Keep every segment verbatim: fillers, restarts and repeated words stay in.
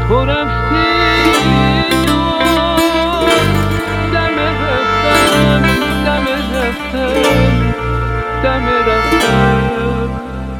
تو رفتی دم رفتن دم رفتن دم رفتن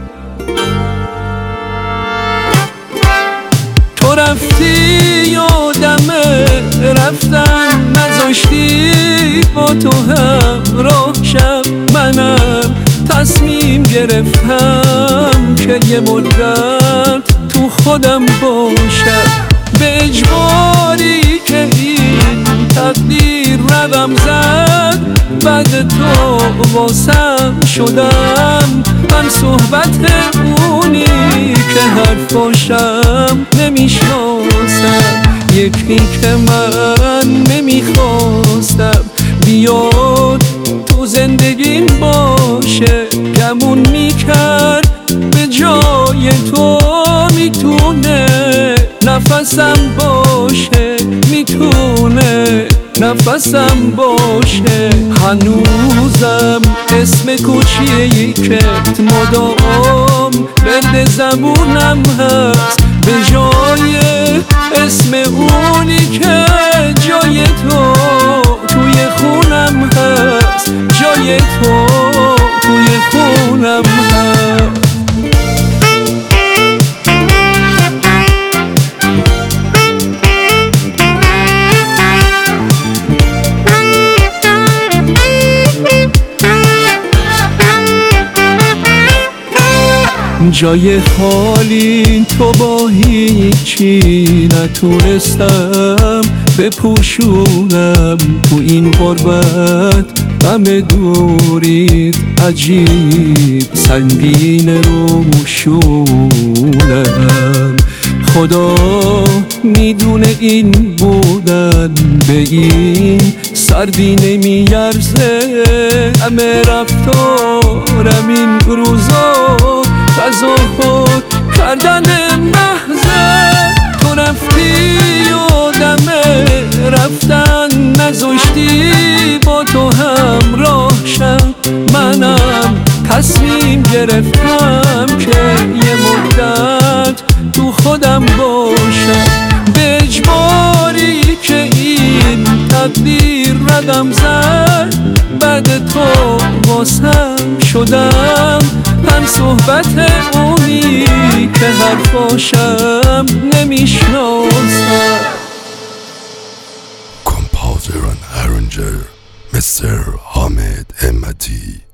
تو رفتی یادم رفتن نذاشتی با تو همراه شم منم تصمیم گرفتم که یه مدت تو خودم باشم به اجباری که این تقدیر ردم زد بعد تو واسم شدم من صحبت اونی که حرفاشم نمیشناسم یکی که من نمیخواستم بیاد تو زندگیم باشه گمون میکرد به جای تو میتونه نفسم باشه میتونه نفسم باشه هنوزم اسم کوچیه‌ای که مدام بند زبونم هست به جای اسم اونی که جای تو توی خونم هست جای تو توی خونم هست جای خالی تو با هیچی نتونستم بپوشونم تو این غربت غم دوریت عجیب سنگین رو شونم خدا میدونه این بودن به این سردی نمیارزه همه رفتارم این روزا تظاهر کردن محضه تو رفتی یادم رفتن نذاشتی با تو همراه شم منم تصمیم گرفتم که یه مدت تو خودم باشم به اجباری که این تقدیر ردم زد بعد تو واسم شدم هم صحبت اونی که حرفاشم نمیشناسم Composer and arranger Mister Hamid Hemmati